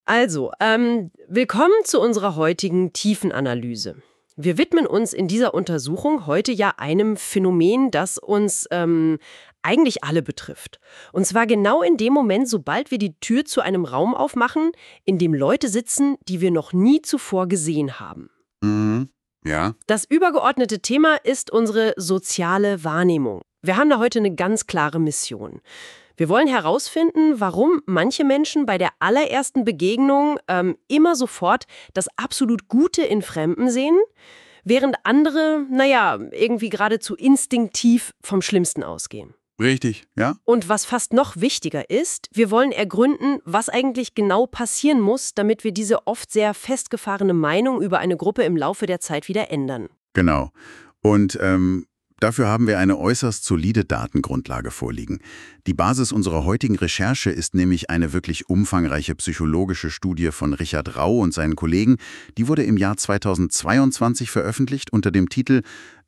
Also, willkommen zu unserer heutigen Tiefenanalyse. Wir widmen uns in dieser Untersuchung heute ja einem Phänomen, das uns eigentlich alle betrifft. Und zwar genau in dem Moment, sobald wir die Tür zu einem Raum aufmachen, in dem Leute sitzen, die wir noch nie zuvor gesehen haben. Mhm. Ja. Das übergeordnete Thema ist unsere soziale Wahrnehmung. Wir haben da heute eine ganz klare Mission. Wir wollen herausfinden, warum manche Menschen bei der allerersten Begegnung immer sofort das absolut Gute in Fremden sehen, während andere, irgendwie geradezu instinktiv vom Schlimmsten ausgehen. Richtig, ja. Und was fast noch wichtiger ist, wir wollen ergründen, was eigentlich genau passieren muss, damit wir diese oft sehr festgefahrene Meinung über eine Gruppe im Laufe der Zeit wieder ändern. Genau. Und dafür haben wir eine äußerst solide Datengrundlage vorliegen. Die Basis unserer heutigen Recherche ist nämlich eine wirklich umfangreiche psychologische Studie von Richard Rau und seinen Kollegen. Die wurde im Jahr 2022 veröffentlicht unter dem Titel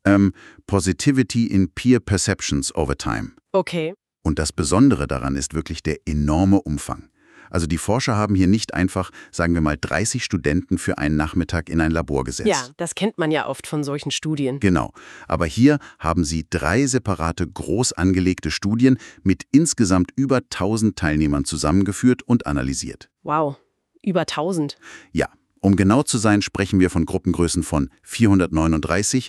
Positivity in Peer Perceptions over Time. Okay. Und das Besondere daran ist wirklich der enorme Umfang. Also die Forscher haben hier nicht einfach, sagen wir mal, 30 Studenten für einen Nachmittag in ein Labor gesetzt. Ja, das kennt man ja oft von solchen Studien. Genau. Aber hier haben sie 3 separate, groß angelegte Studien mit insgesamt über 1000 Teilnehmern zusammengeführt und analysiert. Wow, über 1000. Ja, um genau zu sein, sprechen wir von Gruppengrößen von 439,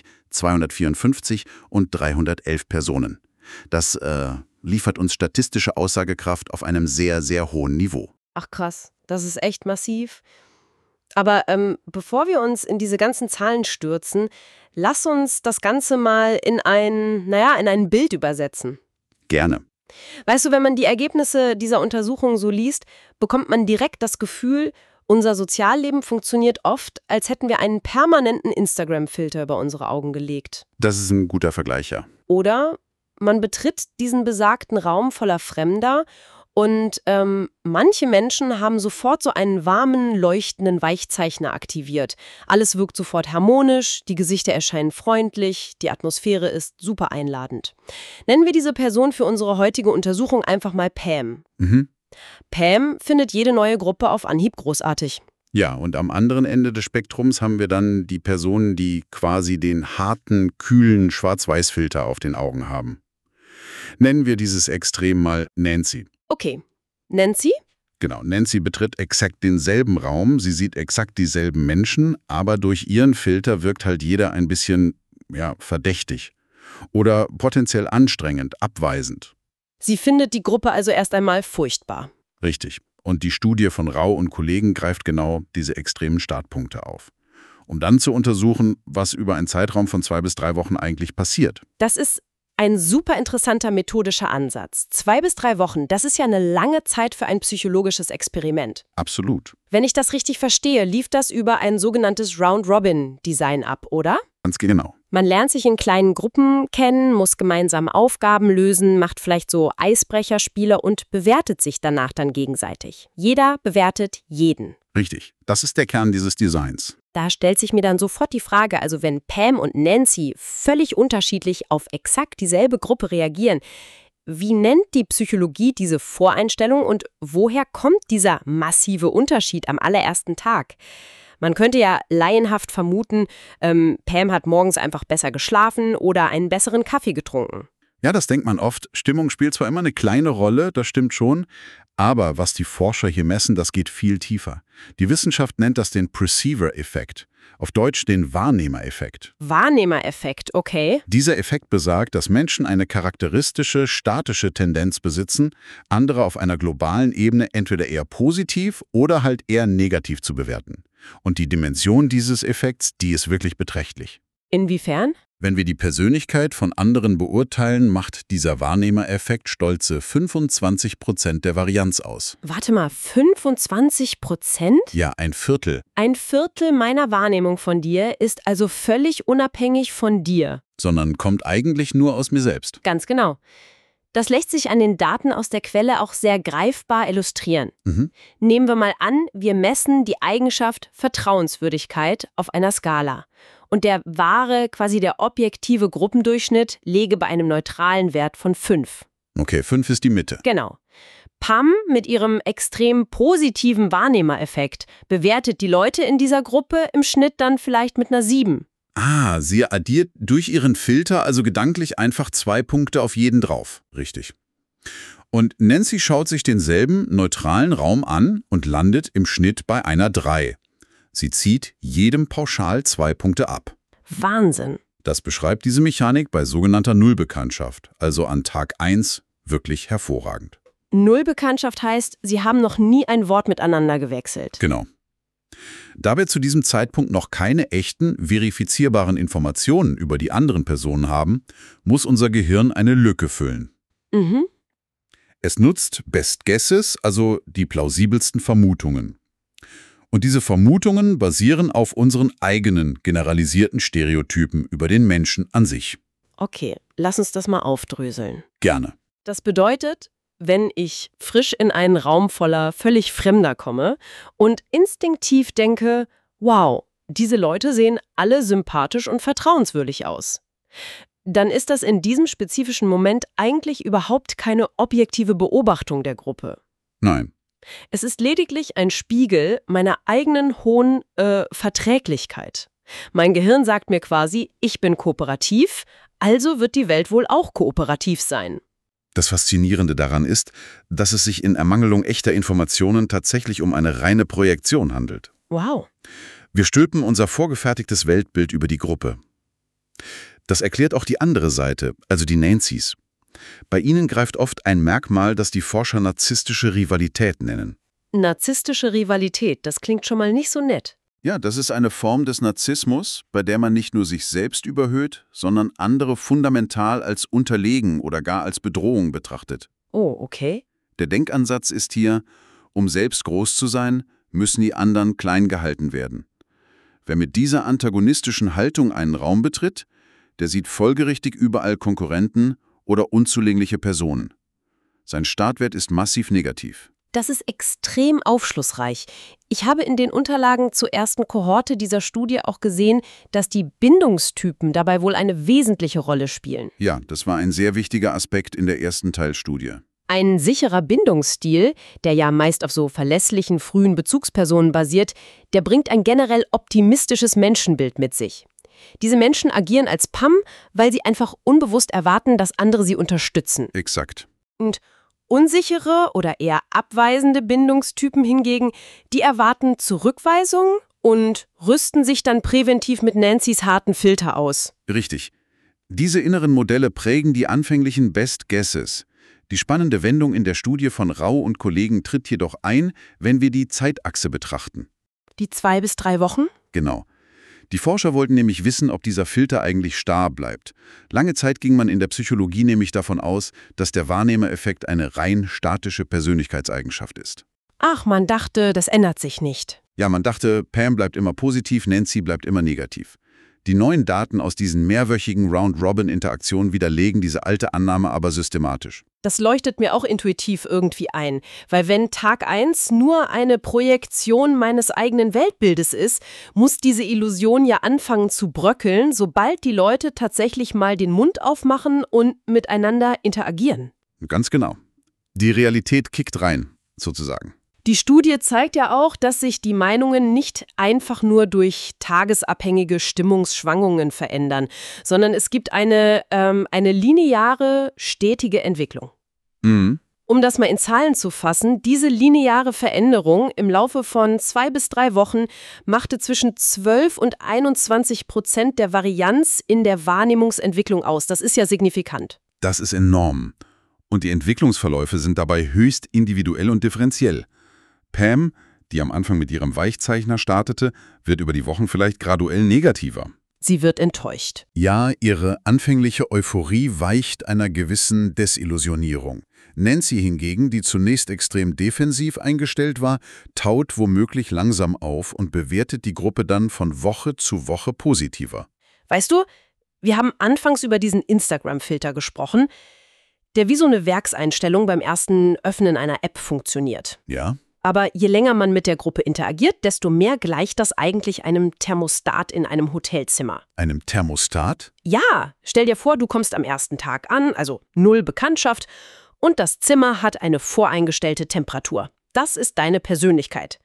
254 und 311 Personen. Das liefert uns statistische Aussagekraft auf einem sehr, sehr hohen Niveau. Ach krass, das ist echt massiv. Aber bevor wir uns in diese ganzen Zahlen stürzen, lass uns das Ganze mal in ein Bild übersetzen. Gerne. Weißt du, wenn man die Ergebnisse dieser Untersuchung so liest, bekommt man direkt das Gefühl, unser Sozialleben funktioniert oft, als hätten wir einen permanenten Instagram-Filter über unsere Augen gelegt. Das ist ein guter Vergleich, ja. Oder man betritt diesen besagten Raum voller Fremder und manche Menschen haben sofort so einen warmen, leuchtenden Weichzeichner aktiviert. Alles wirkt sofort harmonisch, die Gesichter erscheinen freundlich, die Atmosphäre ist super einladend. Nennen wir diese Person für unsere heutige Untersuchung einfach mal Pam. Mhm. Pam findet jede neue Gruppe auf Anhieb großartig. Ja, und am anderen Ende des Spektrums haben wir dann die Personen, die quasi den harten, kühlen Schwarz-Weiß-Filter auf den Augen haben. Nennen wir dieses Extrem mal Nancy. Okay. Nancy? Genau, Nancy betritt exakt denselben Raum, sie sieht exakt dieselben Menschen, aber durch ihren Filter wirkt halt jeder ein bisschen, verdächtig. Oder potenziell anstrengend, abweisend. Sie findet die Gruppe also erst einmal furchtbar. Richtig. Und die Studie von Rau und Kollegen greift genau diese extremen Startpunkte auf. Um dann zu untersuchen, was über einen Zeitraum von 2 bis 3 Wochen eigentlich passiert. Das ist ein super interessanter methodischer Ansatz. 2 bis 3 Wochen, das ist ja eine lange Zeit für ein psychologisches Experiment. Absolut. Wenn ich das richtig verstehe, lief das über ein sogenanntes Round-Robin-Design ab, oder? Ganz genau. Man lernt sich in kleinen Gruppen kennen, muss gemeinsam Aufgaben lösen, macht vielleicht so Eisbrecherspiele und bewertet sich danach dann gegenseitig. Jeder bewertet jeden. Richtig. Das ist der Kern dieses Designs. Da stellt sich mir dann sofort die Frage, also wenn Pam und Nancy völlig unterschiedlich auf exakt dieselbe Gruppe reagieren, wie nennt die Psychologie diese Voreinstellung und woher kommt dieser massive Unterschied am allerersten Tag? Man könnte ja laienhaft vermuten, Pam hat morgens einfach besser geschlafen oder einen besseren Kaffee getrunken. Ja, das denkt man oft. Stimmung spielt zwar immer eine kleine Rolle, das stimmt schon, aber was die Forscher hier messen, das geht viel tiefer. Die Wissenschaft nennt das den Perceiver-Effekt, auf Deutsch den Wahrnehmereffekt. Wahrnehmereffekt, okay. Dieser Effekt besagt, dass Menschen eine charakteristische, statische Tendenz besitzen, andere auf einer globalen Ebene entweder eher positiv oder halt eher negativ zu bewerten. Und die Dimension dieses Effekts, die ist wirklich beträchtlich. Inwiefern? Wenn wir die Persönlichkeit von anderen beurteilen, macht dieser Wahrnehmereffekt stolze 25% der Varianz aus. Warte mal, 25%? Ja, ein Viertel. Ein Viertel meiner Wahrnehmung von dir ist also völlig unabhängig von dir. Sondern kommt eigentlich nur aus mir selbst. Ganz genau. Das lässt sich an den Daten aus der Quelle auch sehr greifbar illustrieren. Nehmen wir mal an, wir messen die Eigenschaft Vertrauenswürdigkeit auf einer Skala. Und der objektive Gruppendurchschnitt läge bei einem neutralen Wert von 5. Okay, 5 ist die Mitte. Genau. Pam mit ihrem extrem positiven Wahrnehmereffekt bewertet die Leute in dieser Gruppe im Schnitt dann vielleicht mit einer 7. Ah, sie addiert durch ihren Filter also gedanklich einfach 2 Punkte auf jeden drauf. Richtig. Und Nancy schaut sich denselben neutralen Raum an und landet im Schnitt bei einer 3. Sie zieht jedem pauschal 2 Punkte ab. Wahnsinn. Das beschreibt diese Mechanik bei sogenannter Nullbekanntschaft, also an Tag 1 wirklich hervorragend. Nullbekanntschaft heißt, sie haben noch nie ein Wort miteinander gewechselt. Genau. Da wir zu diesem Zeitpunkt noch keine echten, verifizierbaren Informationen über die anderen Personen haben, muss unser Gehirn eine Lücke füllen. Mhm. Es nutzt Best Guesses, also die plausibelsten Vermutungen. Und diese Vermutungen basieren auf unseren eigenen generalisierten Stereotypen über den Menschen an sich. Okay, lass uns das mal aufdröseln. Gerne. Das bedeutet, wenn ich frisch in einen Raum voller völlig Fremder komme und instinktiv denke, wow, diese Leute sehen alle sympathisch und vertrauenswürdig aus, dann ist das in diesem spezifischen Moment eigentlich überhaupt keine objektive Beobachtung der Gruppe. Nein. Es ist lediglich ein Spiegel meiner eigenen hohen Verträglichkeit. Mein Gehirn sagt mir quasi, ich bin kooperativ, also wird die Welt wohl auch kooperativ sein. Das Faszinierende daran ist, dass es sich in Ermangelung echter Informationen tatsächlich um eine reine Projektion handelt. Wow. Wir stülpen unser vorgefertigtes Weltbild über die Gruppe. Das erklärt auch die andere Seite, also die Nancys. Bei ihnen greift oft ein Merkmal, das die Forscher narzisstische Rivalität nennen. Narzisstische Rivalität, das klingt schon mal nicht so nett. Ja, das ist eine Form des Narzissmus, bei der man nicht nur sich selbst überhöht, sondern andere fundamental als unterlegen oder gar als Bedrohung betrachtet. Oh, okay. Der Denkansatz ist hier, um selbst groß zu sein, müssen die anderen klein gehalten werden. Wer mit dieser antagonistischen Haltung einen Raum betritt, der sieht folgerichtig überall Konkurrenten oder unzulängliche Personen. Sein Startwert ist massiv negativ. Das ist extrem aufschlussreich. Ich habe in den Unterlagen zur ersten Kohorte dieser Studie auch gesehen, dass die Bindungstypen dabei wohl eine wesentliche Rolle spielen. Ja, das war ein sehr wichtiger Aspekt in der ersten Teilstudie. Ein sicherer Bindungsstil, der ja meist auf so verlässlichen frühen Bezugspersonen basiert, der bringt ein generell optimistisches Menschenbild mit sich. Diese Menschen agieren als Pam, weil sie einfach unbewusst erwarten, dass andere sie unterstützen. Exakt. Und unsichere oder eher abweisende Bindungstypen hingegen, die erwarten Zurückweisung und rüsten sich dann präventiv mit Nancys harten Filter aus. Richtig. Diese inneren Modelle prägen die anfänglichen Best Guesses. Die spannende Wendung in der Studie von Rau und Kollegen tritt jedoch ein, wenn wir die Zeitachse betrachten. Die 2 bis 3 Wochen? Genau. Die Forscher wollten nämlich wissen, ob dieser Filter eigentlich starr bleibt. Lange Zeit ging man in der Psychologie nämlich davon aus, dass der Wahrnehmereffekt eine rein statische Persönlichkeitseigenschaft ist. Ach, man dachte, das ändert sich nicht. Ja, man dachte, Pam bleibt immer positiv, Nancy bleibt immer negativ. Die neuen Daten aus diesen mehrwöchigen Round-Robin-Interaktionen widerlegen diese alte Annahme aber systematisch. Das leuchtet mir auch intuitiv irgendwie ein, weil wenn Tag 1 nur eine Projektion meines eigenen Weltbildes ist, muss diese Illusion ja anfangen zu bröckeln, sobald die Leute tatsächlich mal den Mund aufmachen und miteinander interagieren. Ganz genau. Die Realität kickt rein, sozusagen. Die Studie zeigt ja auch, dass sich die Meinungen nicht einfach nur durch tagesabhängige Stimmungsschwankungen verändern, sondern es gibt eine lineare, stetige Entwicklung. Mhm. Um das mal in Zahlen zu fassen, diese lineare Veränderung im Laufe von 2 bis 3 Wochen machte zwischen 12 und 21% der Varianz in der Wahrnehmungsentwicklung aus. Das ist ja signifikant. Das ist enorm. Und die Entwicklungsverläufe sind dabei höchst individuell und differenziell. Pam, die am Anfang mit ihrem Weichzeichner startete, wird über die Wochen vielleicht graduell negativer. Sie wird enttäuscht. Ja, ihre anfängliche Euphorie weicht einer gewissen Desillusionierung. Nancy hingegen, die zunächst extrem defensiv eingestellt war, taut womöglich langsam auf und bewertet die Gruppe dann von Woche zu Woche positiver. Weißt du, wir haben anfangs über diesen Instagram-Filter gesprochen, der wie so eine Werkseinstellung beim ersten Öffnen einer App funktioniert. Ja? Aber je länger man mit der Gruppe interagiert, desto mehr gleicht das eigentlich einem Thermostat in einem Hotelzimmer. Einem Thermostat? Ja, stell dir vor, du kommst am ersten Tag an, also 0 Bekanntschaft, Und das Zimmer hat eine voreingestellte Temperatur. Das ist deine Persönlichkeit.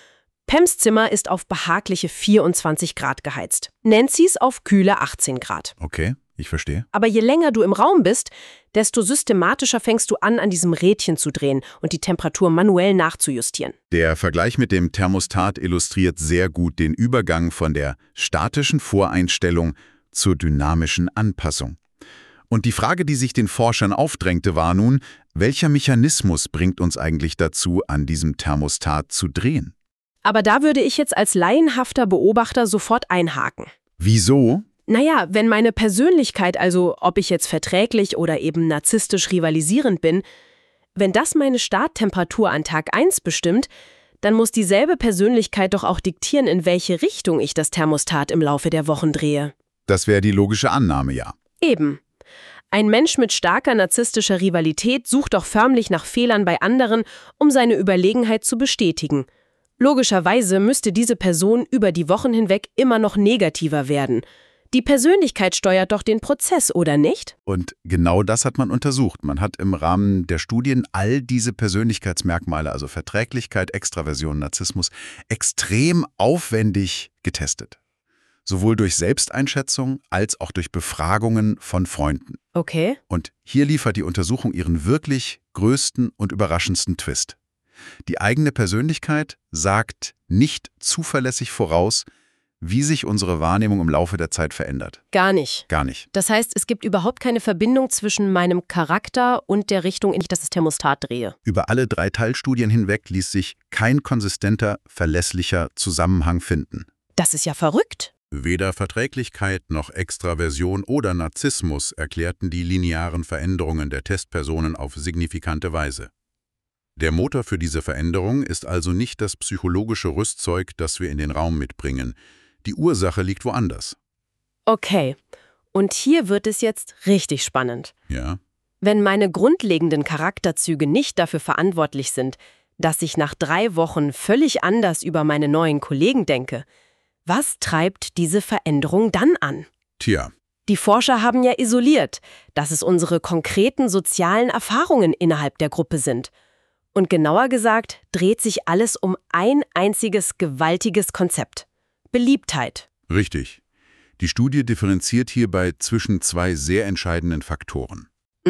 Pams Zimmer ist auf behagliche 24 Grad geheizt. Nancys auf kühle 18 Grad. Okay, ich verstehe. Aber je länger du im Raum bist, desto systematischer fängst du an diesem Rädchen zu drehen und die Temperatur manuell nachzujustieren. Der Vergleich mit dem Thermostat illustriert sehr gut den Übergang von der statischen Voreinstellung zur dynamischen Anpassung. Und die Frage, die sich den Forschern aufdrängte, war nun, welcher Mechanismus bringt uns eigentlich dazu, an diesem Thermostat zu drehen? Aber da würde ich jetzt als laienhafter Beobachter sofort einhaken. Wieso? Naja, wenn meine Persönlichkeit, also ob ich jetzt verträglich oder eben narzisstisch rivalisierend bin, wenn das meine Starttemperatur an Tag 1 bestimmt, dann muss dieselbe Persönlichkeit doch auch diktieren, in welche Richtung ich das Thermostat im Laufe der Wochen drehe. Das wäre die logische Annahme, ja. Eben. Ein Mensch mit starker narzisstischer Rivalität sucht doch förmlich nach Fehlern bei anderen, um seine Überlegenheit zu bestätigen. Logischerweise müsste diese Person über die Wochen hinweg immer noch negativer werden. Die Persönlichkeit steuert doch den Prozess, oder nicht? Und genau das hat man untersucht. Man hat im Rahmen der Studien all diese Persönlichkeitsmerkmale, also Verträglichkeit, Extraversion, Narzissmus, extrem aufwendig getestet. Sowohl durch Selbsteinschätzung als auch durch Befragungen von Freunden. Okay. Und hier liefert die Untersuchung ihren wirklich größten und überraschendsten Twist. Die eigene Persönlichkeit sagt nicht zuverlässig voraus, wie sich unsere Wahrnehmung im Laufe der Zeit verändert. Gar nicht. Gar nicht. Das heißt, es gibt überhaupt keine Verbindung zwischen meinem Charakter und der Richtung, in die ich das Thermostat drehe. Über alle 3 Teilstudien hinweg ließ sich kein konsistenter, verlässlicher Zusammenhang finden. Das ist ja verrückt. Weder Verträglichkeit noch Extraversion oder Narzissmus erklärten die linearen Veränderungen der Testpersonen auf signifikante Weise. Der Motor für diese Veränderung ist also nicht das psychologische Rüstzeug, das wir in den Raum mitbringen. Die Ursache liegt woanders. Okay. Und hier wird es jetzt richtig spannend. Ja. Wenn meine grundlegenden Charakterzüge nicht dafür verantwortlich sind, dass ich nach 3 Wochen völlig anders über meine neuen Kollegen denke, was treibt diese Veränderung dann an? Tja. Die Forscher haben ja isoliert, dass es unsere konkreten sozialen Erfahrungen innerhalb der Gruppe sind. Und genauer gesagt dreht sich alles um ein einziges gewaltiges Konzept: Beliebtheit. Richtig. Die Studie differenziert hierbei zwischen 2 sehr entscheidenden Faktoren.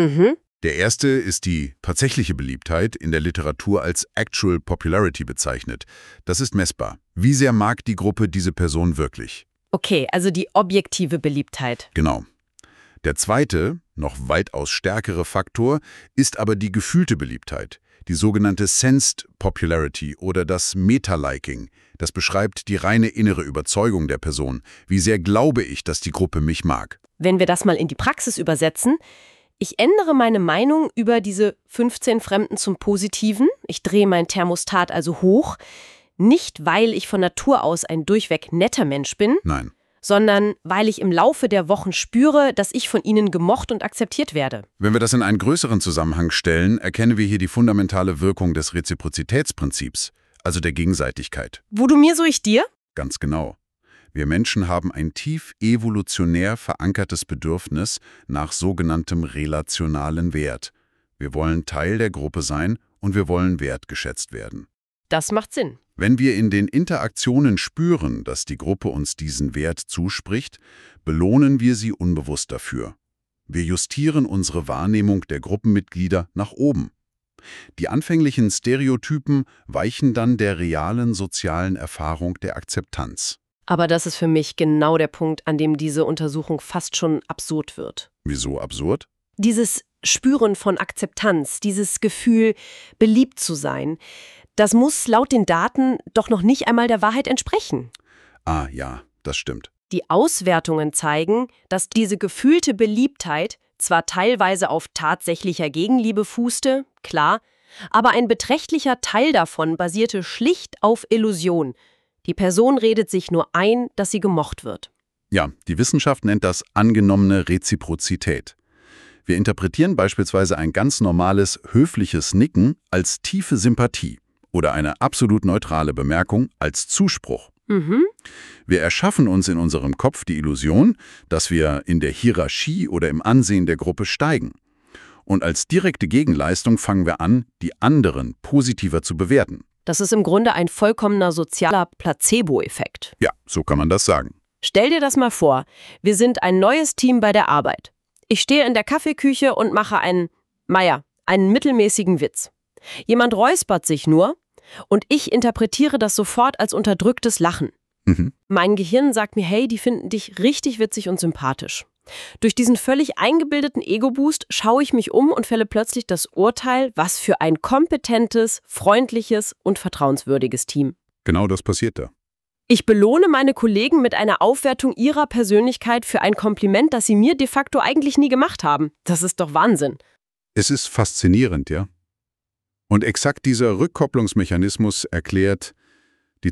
Der erste ist die tatsächliche Beliebtheit, in der Literatur als Actual Popularity bezeichnet. Das ist messbar. Wie sehr mag die Gruppe diese Person wirklich? Okay, also die objektive Beliebtheit. Genau. Der zweite, noch weitaus stärkere Faktor ist aber die gefühlte Beliebtheit, die sogenannte Sensed Popularity oder das Meta-Liking. Das beschreibt die reine innere Überzeugung der Person. Wie sehr glaube ich, dass die Gruppe mich mag? Wenn wir das mal in die Praxis übersetzen: Ich ändere meine Meinung über diese 15 Fremden zum Positiven. Ich drehe mein Thermostat also hoch. Nicht, weil ich von Natur aus ein durchweg netter Mensch bin, Nein. sondern weil ich im Laufe der Wochen spüre, dass ich von ihnen gemocht und akzeptiert werde. Wenn wir das in einen größeren Zusammenhang stellen, erkennen wir hier die fundamentale Wirkung des Reziprozitätsprinzips, also der Gegenseitigkeit. Wo du mir, so ich dir? Ganz genau. Wir Menschen haben ein tief evolutionär verankertes Bedürfnis nach sogenanntem relationalen Wert. Wir wollen Teil der Gruppe sein und wir wollen wertgeschätzt werden. Das macht Sinn. Wenn wir in den Interaktionen spüren, dass die Gruppe uns diesen Wert zuspricht, belohnen wir sie unbewusst dafür. Wir justieren unsere Wahrnehmung der Gruppenmitglieder nach oben. Die anfänglichen Stereotypen weichen dann der realen sozialen Erfahrung der Akzeptanz. Aber das ist für mich genau der Punkt, an dem diese Untersuchung fast schon absurd wird. Wieso absurd? Dieses Spüren von Akzeptanz, dieses Gefühl, beliebt zu sein, das muss laut den Daten doch noch nicht einmal der Wahrheit entsprechen. Ah ja, das stimmt. Die Auswertungen zeigen, dass diese gefühlte Beliebtheit zwar teilweise auf tatsächlicher Gegenliebe fußte, klar, aber ein beträchtlicher Teil davon basierte schlicht auf Illusion. Die Person redet sich nur ein, dass sie gemocht wird. Ja, die Wissenschaft nennt das angenommene Reziprozität. Wir interpretieren beispielsweise ein ganz normales, höfliches Nicken als tiefe Sympathie oder eine absolut neutrale Bemerkung als Zuspruch. Wir erschaffen uns in unserem Kopf die Illusion, dass wir in der Hierarchie oder im Ansehen der Gruppe steigen. Und als direkte Gegenleistung fangen wir an, die anderen positiver zu bewerten. Das ist im Grunde ein vollkommener sozialer Placebo-Effekt. Ja, so kann man das sagen. Stell dir das mal vor, wir sind ein neues Team bei der Arbeit. Ich stehe in der Kaffeeküche und mache einen mittelmäßigen Witz. Jemand räuspert sich nur und ich interpretiere das sofort als unterdrücktes Lachen. Mein Gehirn sagt mir, hey, die finden dich richtig witzig und sympathisch. Durch diesen völlig eingebildeten Ego-Boost schaue ich mich um und fälle plötzlich das Urteil, was für ein kompetentes, freundliches und vertrauenswürdiges Team. Genau das passiert da. Ich belohne meine Kollegen mit einer Aufwertung ihrer Persönlichkeit für ein Kompliment, das sie mir de facto eigentlich nie gemacht haben. Das ist doch Wahnsinn. Es ist faszinierend, ja? Und exakt dieser Rückkopplungsmechanismus erklärt die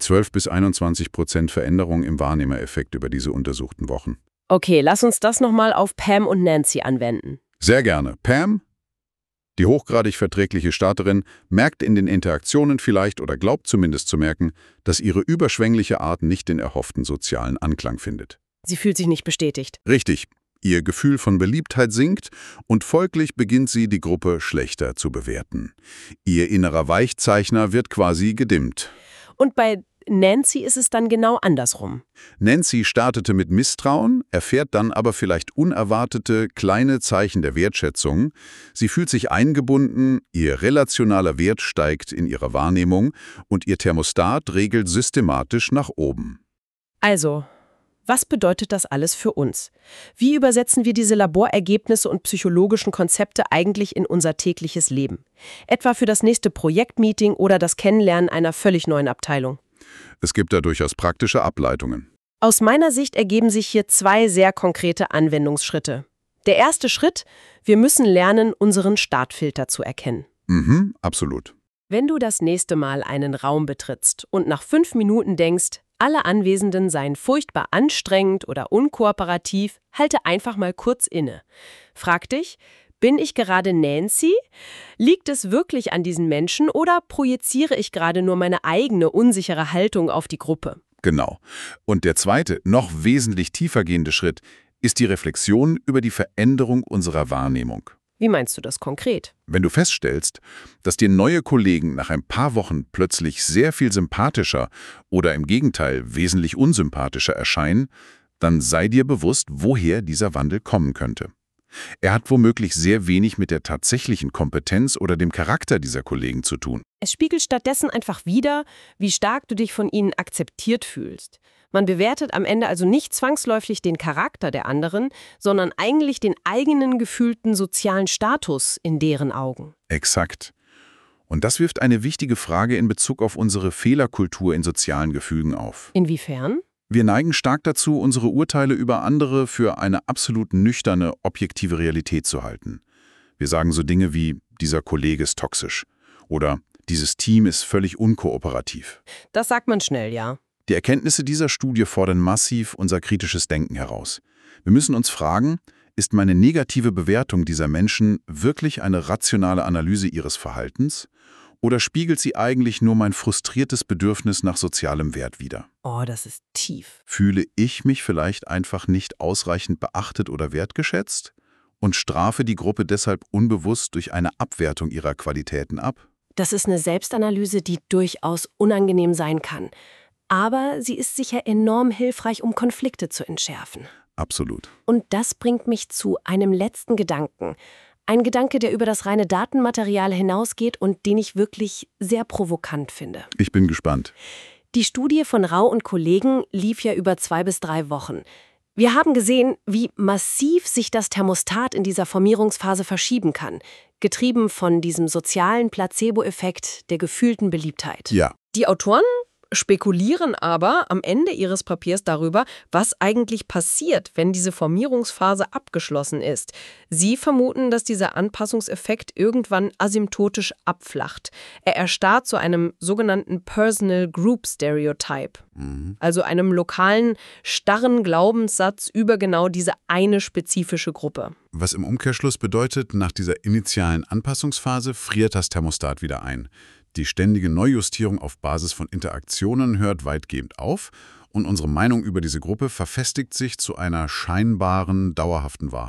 12-21% Veränderung im Wahrnehmereffekt über diese untersuchten Wochen. Okay, lass uns das nochmal auf Pam und Nancy anwenden. Sehr gerne. Pam, die hochgradig verträgliche Starterin, merkt in den Interaktionen vielleicht oder glaubt zumindest zu merken, dass ihre überschwängliche Art nicht den erhofften sozialen Anklang findet. Sie fühlt sich nicht bestätigt. Richtig. Ihr Gefühl von Beliebtheit sinkt und folglich beginnt sie, die Gruppe schlechter zu bewerten. Ihr innerer Weichzeichner wird quasi gedimmt. Und bei Nancy ist es dann genau andersrum. Nancy startete mit Misstrauen, erfährt dann aber vielleicht unerwartete, kleine Zeichen der Wertschätzung. Sie fühlt sich eingebunden, ihr relationaler Wert steigt in ihrer Wahrnehmung und ihr Thermostat regelt systematisch nach oben. Also, was bedeutet das alles für uns? Wie übersetzen wir diese Laborergebnisse und psychologischen Konzepte eigentlich in unser tägliches Leben? Etwa für das nächste Projektmeeting oder das Kennenlernen einer völlig neuen Abteilung. Es gibt da durchaus praktische Ableitungen. Aus meiner Sicht ergeben sich hier zwei sehr konkrete Anwendungsschritte. Der erste Schritt: Wir müssen lernen, unseren Startfilter zu erkennen. Absolut. Wenn du das nächste Mal einen Raum betrittst und nach 5 Minuten denkst, alle Anwesenden seien furchtbar anstrengend oder unkooperativ, halte einfach mal kurz inne. Frag dich: Bin ich gerade Nancy? Liegt es wirklich an diesen Menschen oder projiziere ich gerade nur meine eigene unsichere Haltung auf die Gruppe? Genau. Und der zweite, noch wesentlich tiefergehende Schritt ist die Reflexion über die Veränderung unserer Wahrnehmung. Wie meinst du das konkret? Wenn du feststellst, dass dir neue Kollegen nach ein paar Wochen plötzlich sehr viel sympathischer oder im Gegenteil wesentlich unsympathischer erscheinen, dann sei dir bewusst, woher dieser Wandel kommen könnte. Er hat womöglich sehr wenig mit der tatsächlichen Kompetenz oder dem Charakter dieser Kollegen zu tun. Es spiegelt stattdessen einfach wider, wie stark du dich von ihnen akzeptiert fühlst. Man bewertet am Ende also nicht zwangsläufig den Charakter der anderen, sondern eigentlich den eigenen gefühlten sozialen Status in deren Augen. Exakt. Und das wirft eine wichtige Frage in Bezug auf unsere Fehlerkultur in sozialen Gefügen auf. Inwiefern? Wir neigen stark dazu, unsere Urteile über andere für eine absolut nüchterne, objektive Realität zu halten. Wir sagen so Dinge wie, dieser Kollege ist toxisch oder dieses Team ist völlig unkooperativ. Das sagt man schnell, ja. Die Erkenntnisse dieser Studie fordern massiv unser kritisches Denken heraus. Wir müssen uns fragen, ist meine negative Bewertung dieser Menschen wirklich eine rationale Analyse ihres Verhaltens? Oder spiegelt sie eigentlich nur mein frustriertes Bedürfnis nach sozialem Wert wider? Oh, das ist tief. Fühle ich mich vielleicht einfach nicht ausreichend beachtet oder wertgeschätzt und strafe die Gruppe deshalb unbewusst durch eine Abwertung ihrer Qualitäten ab? Das ist eine Selbstanalyse, die durchaus unangenehm sein kann. Aber sie ist sicher enorm hilfreich, um Konflikte zu entschärfen. Absolut. Und das bringt mich zu einem letzten Gedanken. Ein Gedanke, der über das reine Datenmaterial hinausgeht und den ich wirklich sehr provokant finde. Ich bin gespannt. Die Studie von Rau und Kollegen lief ja über 2 bis 3 Wochen. Wir haben gesehen, wie massiv sich das Thermostat in dieser Formierungsphase verschieben kann, getrieben von diesem sozialen Placebo-Effekt der gefühlten Beliebtheit. Ja. Die Autoren spekulieren aber am Ende ihres Papiers darüber, was eigentlich passiert, wenn diese Formierungsphase abgeschlossen ist. Sie vermuten, dass dieser Anpassungseffekt irgendwann asymptotisch abflacht. Er erstarrt zu einem sogenannten Personal Group Stereotype, also einem lokalen, starren Glaubenssatz über genau diese eine spezifische Gruppe. Was im Umkehrschluss bedeutet, nach dieser initialen Anpassungsphase friert das Thermostat wieder ein. Die ständige Neujustierung auf Basis von Interaktionen hört weitgehend auf und unsere Meinung über diese Gruppe verfestigt sich zu einer scheinbaren, dauerhaften Wahrheit.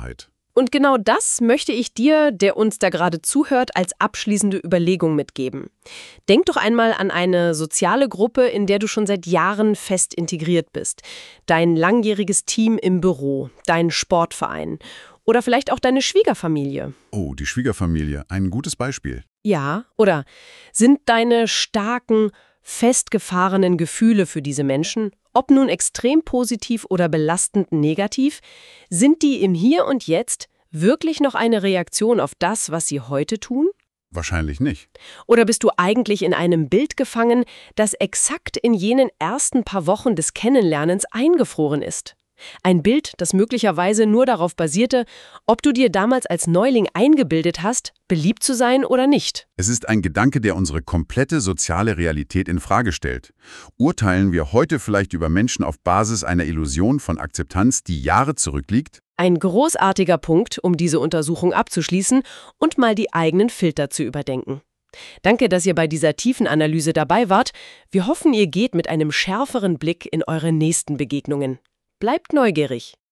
Und genau das möchte ich dir, der uns da gerade zuhört, als abschließende Überlegung mitgeben. Denk doch einmal an eine soziale Gruppe, in der du schon seit Jahren fest integriert bist. Dein langjähriges Team im Büro, dein Sportverein oder vielleicht auch deine Schwiegerfamilie. Oh, die Schwiegerfamilie, ein gutes Beispiel. Ja, oder sind deine starken, festgefahrenen Gefühle für diese Menschen, ob nun extrem positiv oder belastend negativ, sind die im Hier und Jetzt wirklich noch eine Reaktion auf das, was sie heute tun? Wahrscheinlich nicht. Oder bist du eigentlich in einem Bild gefangen, das exakt in jenen ersten paar Wochen des Kennenlernens eingefroren ist? Ein Bild, das möglicherweise nur darauf basierte, ob du dir damals als Neuling eingebildet hast, beliebt zu sein oder nicht. Es ist ein Gedanke, der unsere komplette soziale Realität in Frage stellt. Urteilen wir heute vielleicht über Menschen auf Basis einer Illusion von Akzeptanz, die Jahre zurückliegt? Ein großartiger Punkt, um diese Untersuchung abzuschließen und mal die eigenen Filter zu überdenken. Danke, dass ihr bei dieser tiefen Analyse dabei wart. Wir hoffen, ihr geht mit einem schärferen Blick in eure nächsten Begegnungen. Bleibt neugierig.